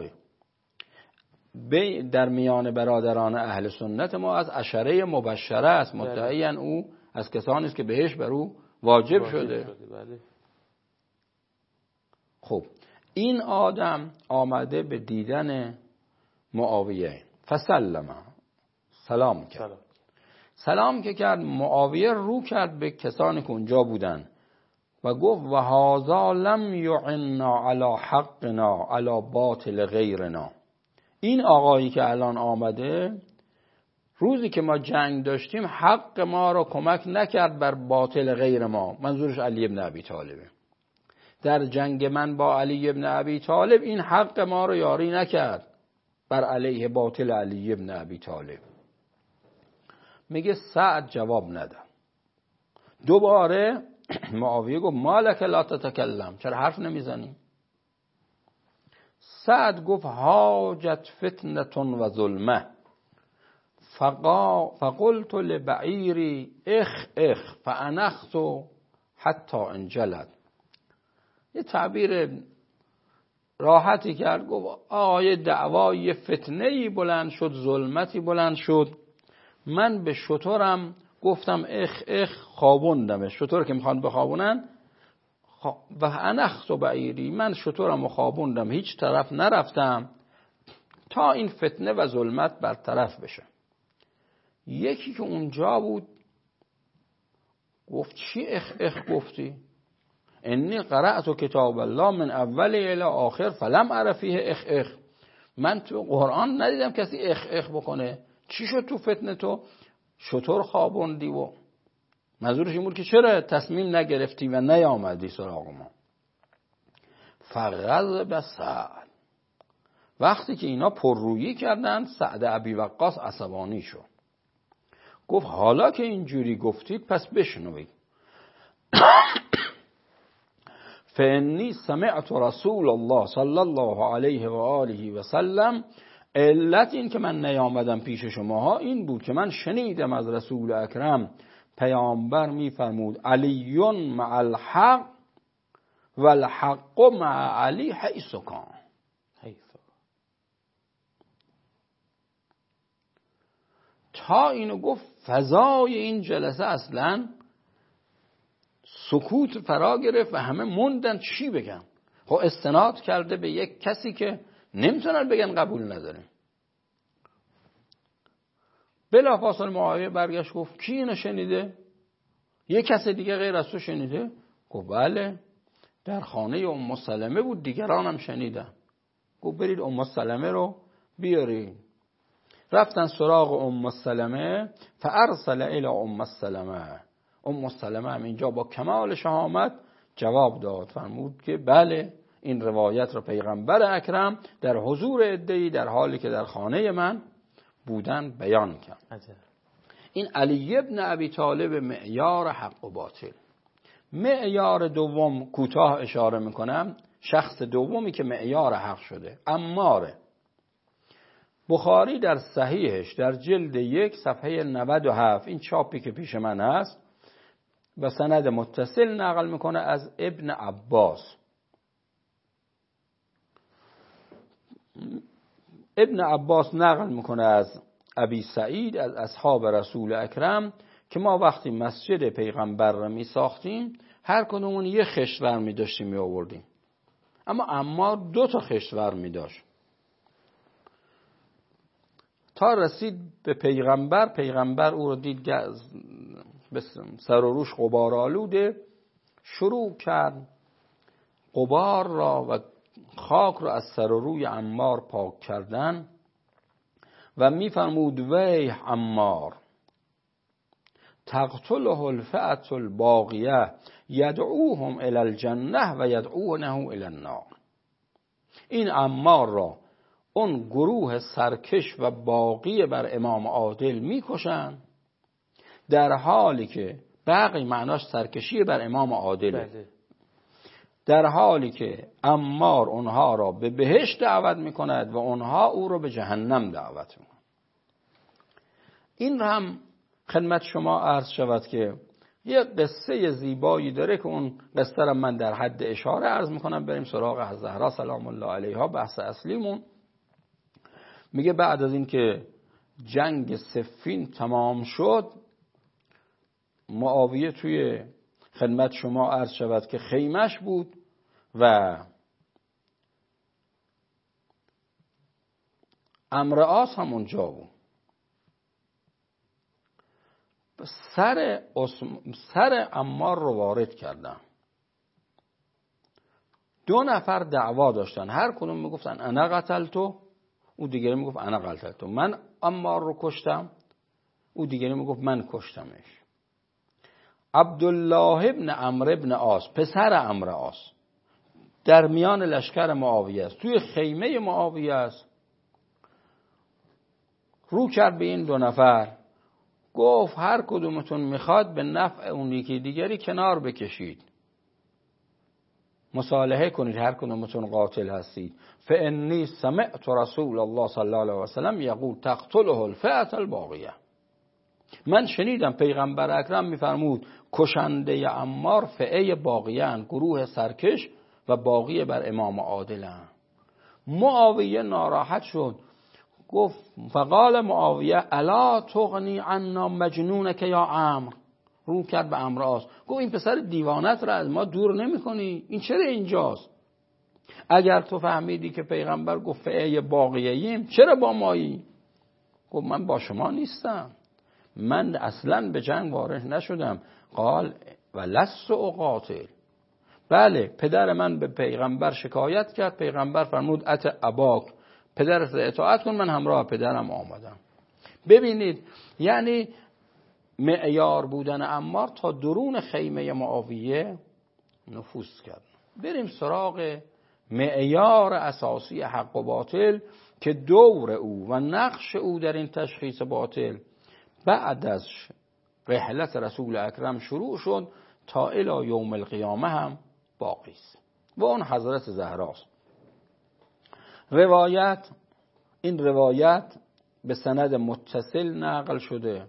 در میان برادران اهل سنت ما از عشره مبشره است، مدعیاً او از کسانی است که بهش بر او واجب, واجب شده, شده. بله. خب این آدم آمده به دیدن معاویه، فسلم، سلام کرد. سلام, سلام که کرد، معاویه رو کرد به کسانی که اونجا بودن و گفت و هذا لم یعنا علی حقنا علی باطل غیرنا. این آقایی که الان آمده روزی که ما جنگ داشتیم حق ما رو کمک نکرد بر باطل غیر ما. منظورش علی ابن ابی طالبه. در جنگ من با علی ابن ابی طالب این حق ما رو یاری نکرد بر علیه باطل علی ابن ابی طالب. میگه سعد جواب نده. دوباره معاویه گفت مالک لا تتکلم، چرا حرف نمیزنی؟ سعد گفت حاجت فتنة و ظلمه فقلت لبعیری اخ اخ فانخت حتی انجلد. یه تعبیر راحتی کرد، گفت آقای دعوای فتنه‌ای بلند شد، ظلمتی بلند شد، من به شترم گفتم اخ اخ، خوابوندم شتر که میخوان بخوابونن و انخت بعیری، من شترم و خوابوندم، هیچ طرف نرفتم تا این فتنه و ظلمت برطرف بشه. یکی که اونجا بود گفت چی اخ اخ گفتی؟ انی قرأت کتاب الله من اول الی آخر فلم اره فیه اخ اخ. من تو قرآن ندیدم کسی اخ اخ بکنه. چی شد تو فتنه تو؟ شطور خوابوندی و منظورش این بود که چرا تصمیم نگرفتی و نیامدی سراغ ما. فغضب سعد. وقتی که اینا پررویی کردن سعد ابی وقاص عصبانی شد، گفت حالا که اینجوری گفتید پس بشنوید. فانی سمعت رسول الله صلی الله علیه و آله و سلم، علت این که من نیامدم پیش شماها این بود که من شنیدم از رسول اکرم پیامبر میفرمود علی مع الحق و الحق مع علی حیث کان. تا اینو گفت فضای این جلسه اصلا سکوت فرا گرفت و همه موندن چی بگن. خب استناد کرده به یک کسی که نمیتونن بگن قبول نداریم. بلافاصله معاویه برگشت گفت کی اینو شنیده؟ یک کس دیگه غیر از تو شنیده؟ گفت بله، در خانه ام سلمه بود، دیگران هم شنیدن. گفت برید ام سلمه رو بیارید. رفتن سراغ ام سلمه، فارسل الی ام سلمه. ام سلمه هم اینجا با کمال شهامت جواب داد، فرمود که بله این روایت را پیغمبر اکرم در حضور عده‌ای در حالی که در خانه من بودن بیان کرد. این علی ابن ابی طالب معیار حق و باطل. معیار دوم کوتاه اشاره میکنم، شخص دومی که معیار حق شده عماره. بخاری در صحیحش در جلد یک صفحه نود و هفت، این چاپی که پیش من هست، و سند متصل نقل میکنه از ابن عباس. ابن عباس نقل میکنه از ابی سعید از اصحاب رسول اکرم که ما وقتی مسجد پیغمبر را می ساختیم هر کدومون یه خشتور می داشتیم می آوردیم، اما عمار دو تا خشتور می داشت. تا رسید به پیغمبر، پیغمبر او رو دید سر و روش غبار آلوده، شروع کرد غبار را و خاک را از سر و روی عمار پاک کردن و میفرمود ویح عمار تقتله الفئة الباغیه یدعوهم الی الجنه و یدعونه الی النار. این عمار را اون گروه سرکش و باقی بر امام عادل میکشن، در حالی که باقی معناش سرکشی بر امام عادله، بله. در حالی که عمار اونها را به بهشت دعوت میکند و اونها او را به جهنم دعوت میکند. این هم خدمت شما عرض شود که یه قصه زیبایی داره که اون قصه را من در حد اشاره عرض میکنم. بریم سراغ از زهرا سلام الله علیها، بحث اصلیمون. میگه بعد از این که جنگ صفین تمام شد، معاویه توی خدمت شما عرض شود که خیمش بود و عمرو عاص هم اونجا بود. سر اسم... سر عمار رو وارد کردن. دو نفر دعوا داشتن، هر کدوم میگفتن انا قتلتو، او دیگری میگفت انا قتلتو، من عمار رو کشتم، او دیگری میگفت من کشتمش. عبدالله ابن عمرو ابن عاص، پسر عمرو عاص، در میان لشکر معاویه است، توی خیمه معاویه است. رو کرد به این دو نفر، گفت هر کدومتون میخواد به نفع اون یکی دیگری کنار بکشید، مصالحه کنید، هر کدومتون قاتل هستید. فانی سمعت رسول الله صلی الله علیه و سلم یقول تقتله الفئه الباغیه. من شنیدم پیغمبر اکرم میفرمود کشنده عمار فئه باغیه ان، گروه سرکش و باقی بر امام عادل ان. معاویه ناراحت شد، گفت فقال معاویه الا تغنی عنا مجنونک یا عمرو. رو کرد به عمرو عاص، گفت این پسر دیوانت را از ما دور نمی کنی؟ این چرا اینجاست؟ اگر تو فهمیدی که پیغمبر گفت فئه باقیه‌ایم، چرا با مایی؟ گفت من با شما نیستم، من اصلا به جنگ وارد نشدم. قال و لست اقاتل. بله، پدر من به پیغمبر شکایت کرد، پیغمبر فرمود ات اباک، پدرت را اطاعت کن، من همراه پدرم آمدم. ببینید یعنی معیار بودن عمار تا درون خیمه معاویه نفوذ کرد. بریم سراغ معیار اساسی حق و باطل که دور او و نقش او در این تشخیص باطل بعد از رحلت رسول اکرم شروع شد تا الی یوم القیامه هم باقی است و اون حضرت زهراست. روایت این روایت به سند متصل نقل شده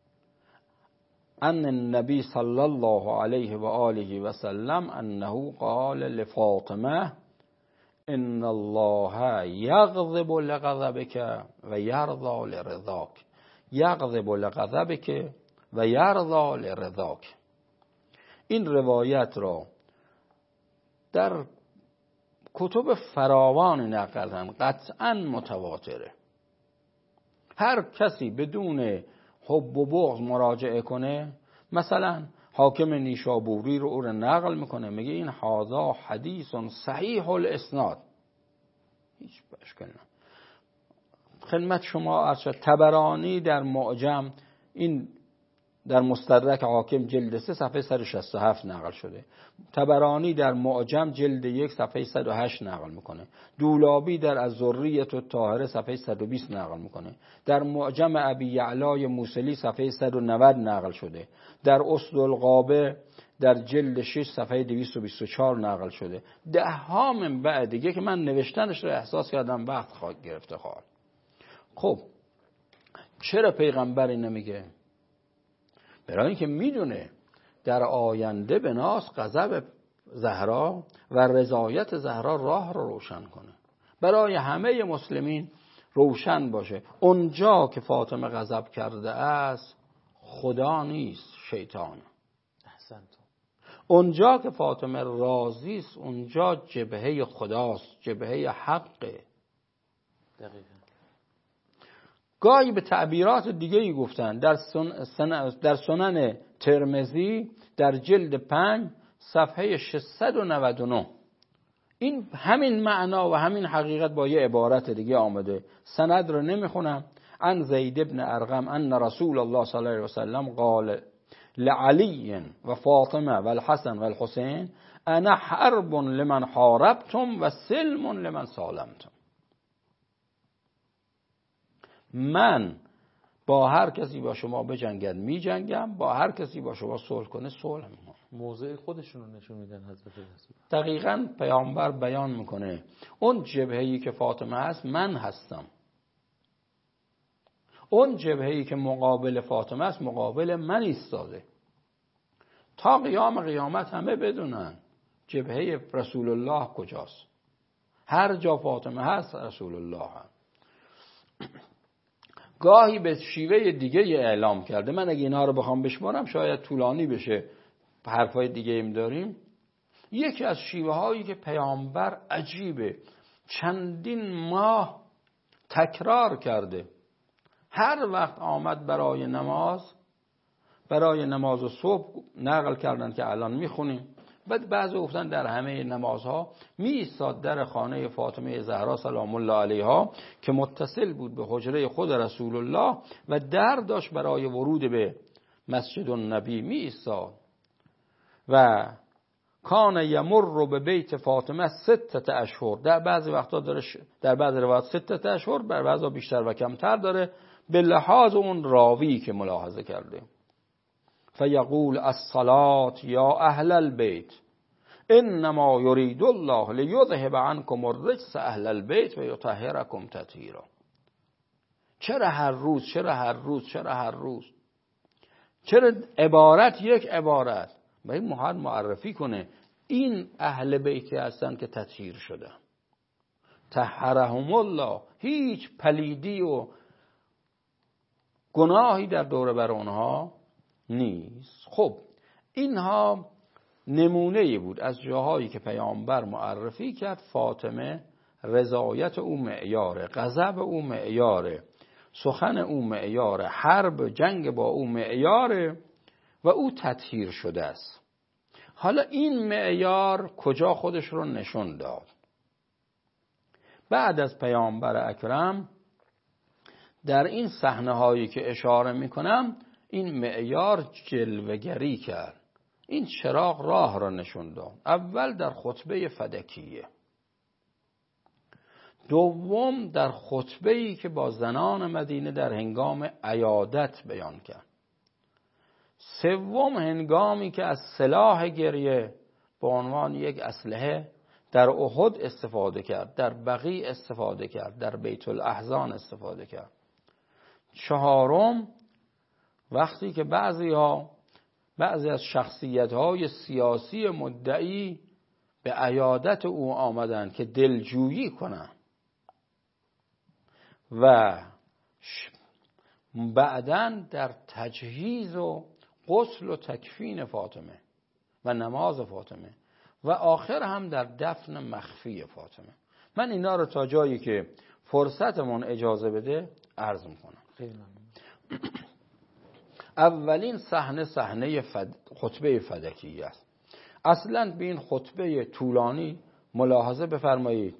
ان النبی صلی الله علیه و آله و سلم انه قال لفاطمه ان الله یغضب لغضبک و یرضى لرضاک، یغضب لغضبک و یرضى لرضاک. این روایت را در کتب فراوان نقلن، قطعا متواتره. هر کسی بدون حب و بغض مراجعه کنه، مثلا حاکم نیشابوری رو او رو نقل میکنه، میگه این هذا حدیث صحیح الاسناد، هیچ اشکال نه. خدمت شما عرض شد طبرانی در معجم، این در مستدرک حاکم جلد سه صفحه صد و شصت و هفت نقل شده. طبرانی در معجم جلد یک صفحه صد و هشت نقل میکنه. دولابی در الذریة الطاهره صفحه صد و بیست نقل میکنه. در معجم ابی یعلای موصلی صفحه صد و نود نقل شده. در اصل الغابه در جلد شش صفحه دویست و بیست و چهار نقل شده. ده ها من بعد دیگه که من نوشتنش رو احساس کردم وقت خواهد گرفته خواهد. خب چرا پیغمبر این نمیگه؟ برای اینکه میدونه در آینده به ناس غضب زهرا و رضایت زهرا راه رو روشن کنه، برای همه مسلمین روشن باشه. اونجا که فاطمه غضب کرده است خدا نیست، شیطان. احسنتون. اونجا که فاطمه راضی است اونجا جبهه خداست، جبهه حقه. دقیقاً. گاهی به تعبیرات دیگه‌ای گفتن. در سن... سن... در سنن ترمذی در جلد پنج صفحه ششصد و نود و نه این همین معنا و همین حقیقت با یه عبارت دیگه آمده. سند رو نمیخونم. عن زید بن ارقم ان رسول الله صلی الله علیه و سلم قال لعلی و فاطمه و الحسن و الحسین انا حرب لمن حاربتم و سلم لمن سالمتم. من با هر کسی با شما بجنگد می جنگم، با هر کسی با شما صلح کنه صلح میکنم. موضع خودشون رو نشون میدن حضرت رسول. دقیقاً پیامبر بیان میکنه اون جبهه‌ای که فاطمه هست من هستم، اون جبهه‌ای که مقابل فاطمه است مقابل من ایستاده. تا قیام قیامت همه بدونن جبهه رسول الله کجاست. هر جا فاطمه هست رسول الله هست. گاهی به شیوه دیگه اعلام کرده. من اگه اینا رو بخوام بشمارم شاید طولانی بشه، حرفای دیگه ایم داریم. یکی از شیوه هایی که پیامبر عجیبه چندین ماه تکرار کرده. هر وقت آمد برای نماز، برای نماز صبح نقل کردن که الان میخونیم، بعد بعضی گفتن در همه نمازها می ایستاد در خانه فاطمه زهرا سلام الله علیها که متصل بود به حجره خود رسول الله و در داشت برای ورود به مسجد النبی می ایستاد و کان یمر به بیت فاطمه ستت اشهر. در بعضی وقتا داره ش... در بعضی روایات ستت اشهر، بر بعضا بیشتر و کمتر داره، به لحاظ اون راوی که ملاحظه کرده. فیقول الصلاة یا اهل البیت انما یرید الله لیذهب عنکم الرجس اهل البیت و یطهرکم تطهیرا. چرا هر روز چرا هر روز چرا هر روز چرا عبارت یک عبارت باید محمد معرفی کنه این اهل بیتی هستن که تطهیر شدن، طهرهم الله، هیچ پلیدی و گناهی در دور بر اونها نیست. خب اینها نمونه بود از جاهایی که پیامبر معرفی کرد فاطمه رضایت او معیاره، غضب او معیاره، سخن او معیاره، حرب جنگ با او معیاره و او تطهیر شده است. حالا این معیار کجا خودش رو نشون داد؟ بعد از پیامبر اکرم در این صحنه هایی که اشاره میکنم این معیار جلوه‌گری کرد، این چراغ راه را نشون داد. اول در خطبه فدکیه، دوم در خطبه‌ای که با زنان مدینه در هنگام عیادت بیان کرد، سوم هنگامی که از سلاح گریه به عنوان یک اسلحه در احد استفاده کرد، در بقیع استفاده کرد، در بیت الاحزان استفاده کرد، چهارم وقتی که بعضی ها بعضی از شخصیت های سیاسی مدعی به عیادت او آمدن که دلجویی کنن و بعداً در تجهیز و غسل و تکفین فاطمه و نماز فاطمه و آخر هم در دفن مخفی فاطمه. من اینا رو تا جایی که فرصتمون اجازه بده عرض میکنم. اولین صحنه صحنه فد... خطبه فدکیه است. اصلا به این خطبه طولانی ملاحظه بفرمایید،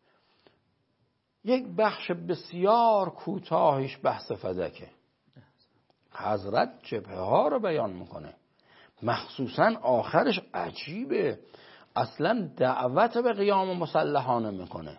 یک بخش بسیار کوتاهش بحث فدکه. حضرت جبهه ها رو بیان میکنه، مخصوصا آخرش عجیبه، اصلا دعوت به قیام مسلحانه میکنه.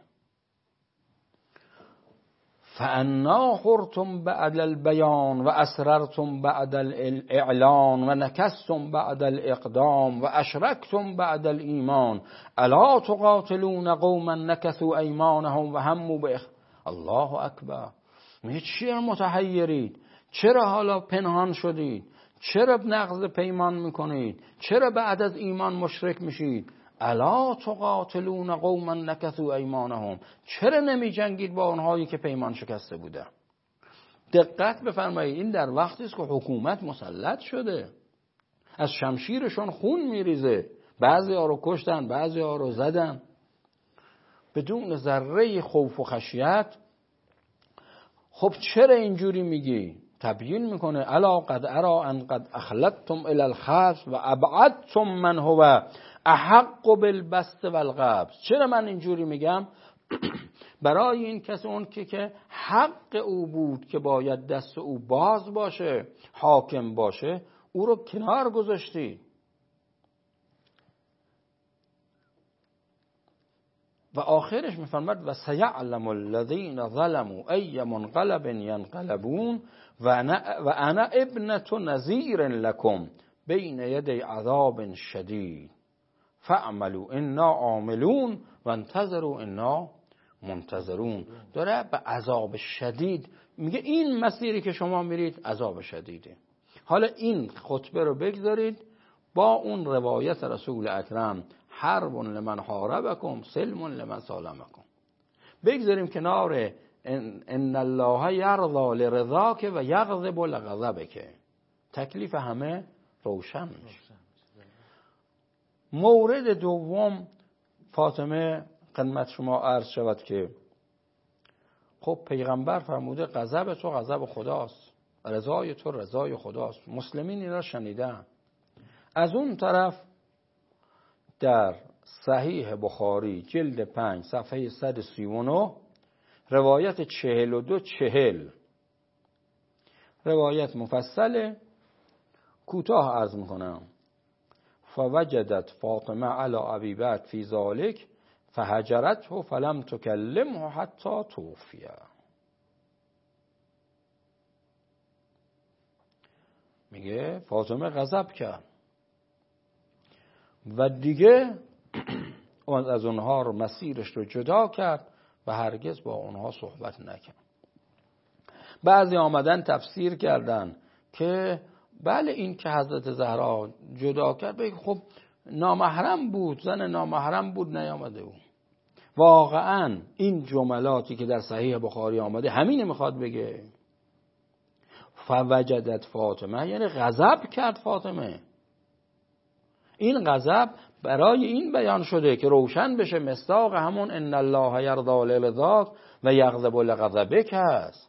فانا خرتم بعد البیان و اسررتم بعد الاعلان و نکستم بعد الاقدام و اشرکتم بعد الایمان الا تقاتلون قوما نکثوا ایمانهم و هموا به الله اکبر. میگه چرا متحیرید؟ چرا حالا پنهان شدید؟ چرا نقض پیمان میکنید؟ چرا بعد از ایمان مشرک میشید؟ الا تقاتلون قوما نکثوا ایمانهم، چرا نمی جنگید با اونهایی که پیمان شکسته بودن؟ دقت بفرمایید، این در وقتی است که حکومت مسلط شده، از شمشیرشون خون میریزه، بعضی ها رو کشتن، بعضی ها رو زدن، بدون ذره خوف و خشیت. خب چرا اینجوری میگی؟ تبیین میکنه الا قد ارا ان قد اخلدتم الى الخصف و ابعدتم من هو احق بالبسط والقبض. چرا من اینجوری میگم؟ برای این کسی اون که که حق او بود که باید دست او باز باشه، حاکم باشه، او رو کنار گذاشتی. و آخرش میفرماد و سیعلم الذین ظلموا ای منقلب ینقلبون و انا, و انا ابنة نذیر لکم بین یدی عذاب شدید فاعملوا انا عاملون و انتظروا انا منتظرون. داره به عذاب شدید میگه، این مسیری که شما میرید عذاب شدیده. حالا این خطبه رو بگذارید با اون روایت رسول اکرم حرب لمن حاربکم سلم لمن سالمکم، بگذاریم کنار ان, ان الله یرضی لرضاک و یغضب لغضبک، تکلیف همه روشن میشه. مورد دوم، فاطمه خدمت شما عرض شود که خب پیغمبر فرموده غضب تو غضب خداست، رضای تو رضای خداست. مسلمین اینا شنیدن. از اون طرف در صحیح بخاری جلد پنج صفحه صد و سی و نه روایت چهل و دو چهل، روایت مفصله، کوتاه عرض میکنم. فوجدت فاطمه علی ابی بکر فی ذلک فهجرته فلم تکلمه حتی توفی. میگه فاطمه غضب کرد و دیگه از اونها رو مسیرش رو جدا کرد و هرگز با اونها صحبت نکرد. بعضی آمدن تفسیر کردن که بله این که حضرت زهرا جدا کرد بگه خب نامحرم بود، زن نامحرم بود نیامده بود. واقعا این جملاتی که در صحیح بخاری آمده همین میخواد بگه. فوجدت فاطمه یعنی غضب کرد فاطمه. این غضب برای این بیان شده که روشن بشه مصداق همون ان الله یرضی للذات و یغضب لغضبک هست.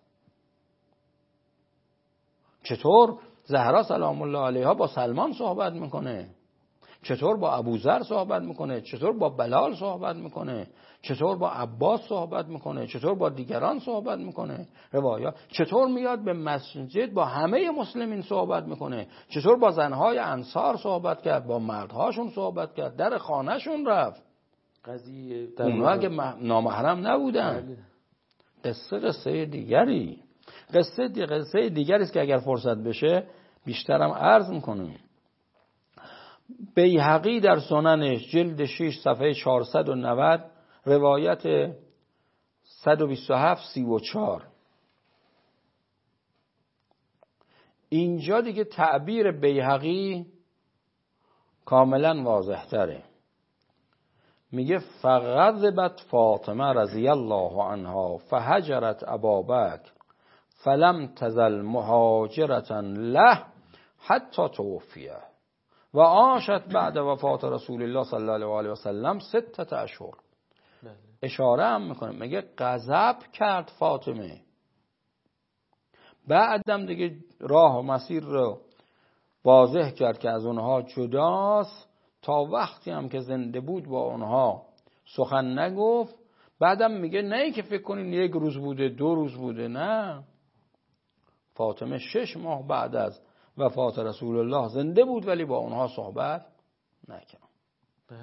چطور زهرا سلام الله علیها با سلمان صحبت میکنه، چطور با ابوذر صحبت میکنه، چطور با بلال صحبت میکنه، چطور با عباس صحبت میکنه، چطور با دیگران صحبت میکنه. روایات چطور میاد به مسجد با همه مسلمین صحبت میکنه، چطور با زنهای انصار صحبت کرد، با مردهاشون صحبت کرد، در خانهشون رفت. قضیه اونها اگه نامحرم نبودن. قصه قصه دیگری قصه دی قصه دیگری است که اگر فرصت بشه بیشترم عرض میکنیم. بیهقی در سننش جلد شش صفحه چهارصد و نود روایت صد و بیست و هفت سی و چهار. اینجا دیگه تعبیر بیهقی کاملا واضح تره. میگه فغضبت فاطمه رضی الله عنها فهجرت ابابکر فلم تزل مهاجرة له حتی توفیه و عاشت بعد وفات رسول الله صلی الله علیه و سلم ستة اشهر. اشاره هم میکنه میگه غضب کرد فاطمه، بعدم دیگه راه و مسیر رو واضح کرد که از اونها جداست، تا وقتی هم که زنده بود با اونها سخن نگفت. بعدم میگه نه ای که فکر کنین یک روز بوده دو روز بوده، نه، فاطمه شش ماه بعد از وفات رسول الله زنده بود ولی با اونها صحبت نکرد. بله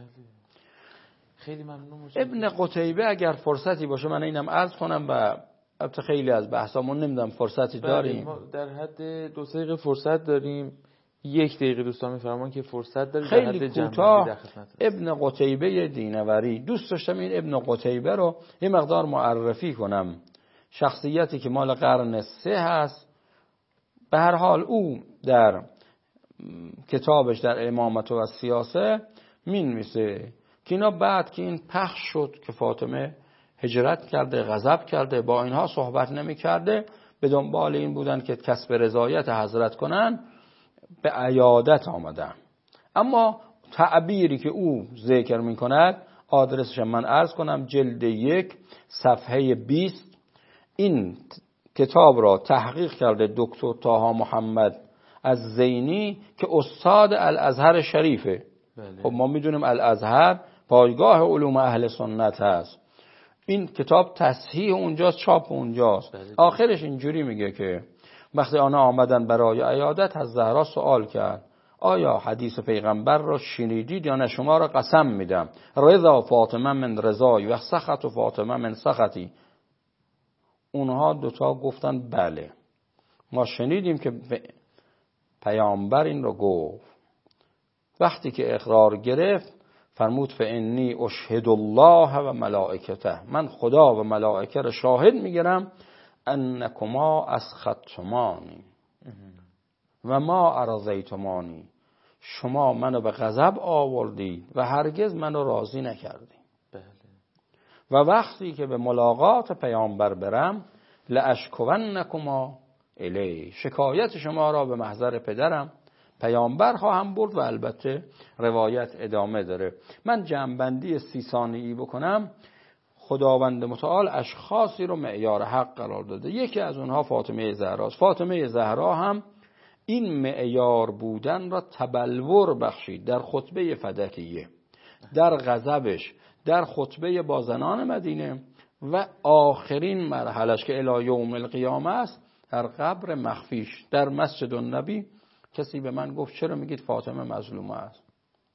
خیلی ممنون. ابن قتیبه اگر فرصتی باشه من اینم عرض کنم و البته خیلی از بحثامون نمیدونم فرصتی داریم. ما در حد دو دقیقه فرصت داریم، یک دقیقه دوستان میفرمان که فرصت داریم. خیلی کوتاه ابن قتیبه دینوری. دوست داشتم این ابن قتیبه رو یه مقدار معرفی کنم. شخصیتی که مال قرن سه هست. به هر حال او در کتابش در امامت و سیاسه مینویسه که اینا بعد که این پخش شد که فاطمه هجرت کرده، غضب کرده، با اینها صحبت نمی کرده، به دنبال این بودن که کسب رضایت حضرت کنن، به عیادت آمدن. اما تعبیری که او ذکر می کند آدرسش من عرض کنم جلد یک صفحه بیست. این کتاب را تحقیق کرده دکتر طه محمد از زینی که استاد الازهر شریفه. بله. خب ما میدونیم الازهر پایگاه علوم اهل سنت هست. این کتاب تصحیح اونجاست، چاپ اونجاست. بله. آخرش اینجوری میگه که وقتی آنها آمدن برای عیادت از زهرا سوال کرد آیا حدیث پیغمبر را شنیدید یا نه؟ شما را قسم میدم رضا فاطمه من رضای و سخط فاطمه من سخطی. اونها دوتا گفتن بله ما شنیدیم که پیامبر این رو گفت. وقتی که اقرار گرفت فرمود فانی اشهد الله و ملائکته، من خدا و ملائکه را شاهد میگیرم انکما اسخطتمانی و ما ارضیتمانی، شما منو به غضب آوردید و هرگز منو راضی نکردید. بله. و وقتی که به ملاقات پیامبر برم لاشکونکما الی، شکایت شما را به محضر پدرم پیامبر خواهم برد. و البته روایت ادامه داره. من جمع‌بندی سی ثانیه‌ای بکنم. خداوند متعال اشخاصی رو معیار حق قرار داده. یکی از اونها فاطمه زهراست. فاطمه زهرا هم این معیار بودن را تبلور بخشید در خطبه فدکیه، در غضبش، در خطبه با زنان مدینه و آخرین مرحلش که الی یوم القیامه است در قبر مخفیش در مسجد النبی. کسی به من گفت چرا میگید فاطمه مظلومه است؟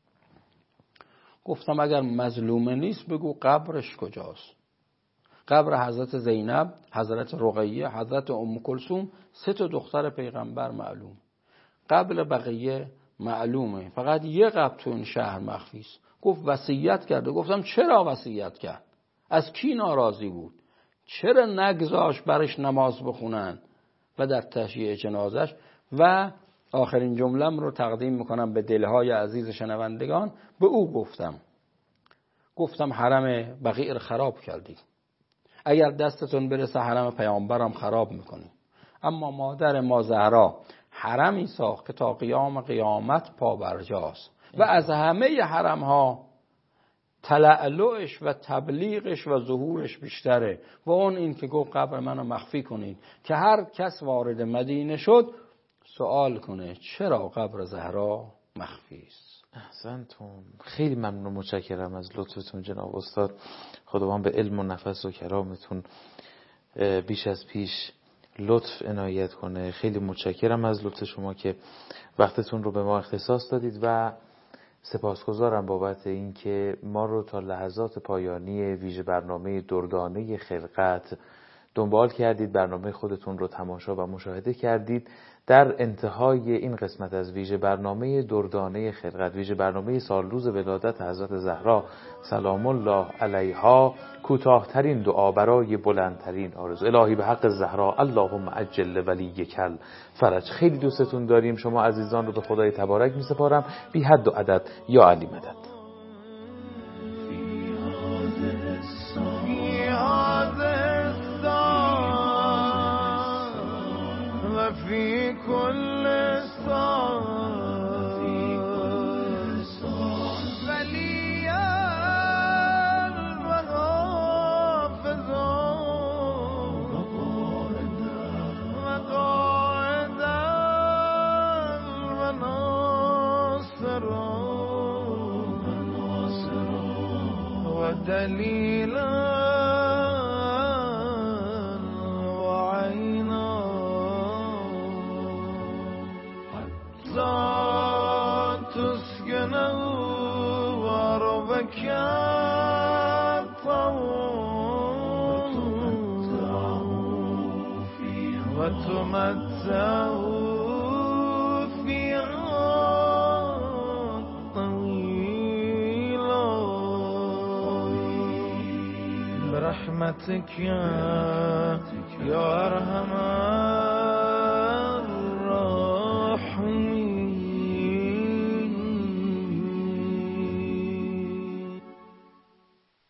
گفتم اگر مظلومه نیست بگو قبرش کجاست. قبر حضرت زینب، حضرت رقیه، حضرت ام کلثوم، سه تا دختر پیغمبر معلوم. قبل بقیه معلومه، فقط یه قبر تو این شهر مخفی است. گفت وصیت کرده. گفتم چرا وصیت کرد؟ از کی ناراضی بود؟ چرا نگذاشت برش نماز بخونن و در تشییع جنازش؟ و آخرین جملم رو تقدیم میکنم به دلهای عزیز شنوندگان. به او گفتم گفتم حرم بقیع رو خراب کردی، اگر دستتون برسه حرم پیامبرم خراب میکنی. اما مادر ما زهرا حرمی ساخت که تا قیام قیامت پا برجاست و از همه حرم ها تلألؤش و تبلیغش و ظهورش بیشتره. و اون این که گفت قبر منو مخفی کنید که هر کس وارد مدینه شد سوال کنه چرا قبر زهرا مخفی است. احسنتون. خیلی ممنون و متشکرم از لطفتون جناب استاد. خداوند به علم و نفس و کرامتون بیش از پیش لطف عنایت کنه. خیلی متشکرم از لطف شما که وقتتون رو به ما اختصاص دادید و سپاسگزارم بابت این که ما رو تا لحظات پایانی ویژه برنامه دردانه خلقت دنبال کردید، برنامه خودتون رو تماشا و مشاهده کردید. در انتهای این قسمت از ویژه برنامه دردانه خلقت، ویژه برنامه سالروز ولادت حضرت زهرا سلام الله علیها، کوتاه‌ترین دعا برای بلندترین آرزو. الهی به حق زهرا اللهم عجل ولیک الفرج. خیلی دوستتون داریم. شما عزیزان رو به خدای تبارک می سپارم. بی حد و عدد یا علی مدد. في كل صار وليا وحافظا وقائدا وناصرا ودليلا وتمتعوا فيها طويلا برحمتك يا أرحم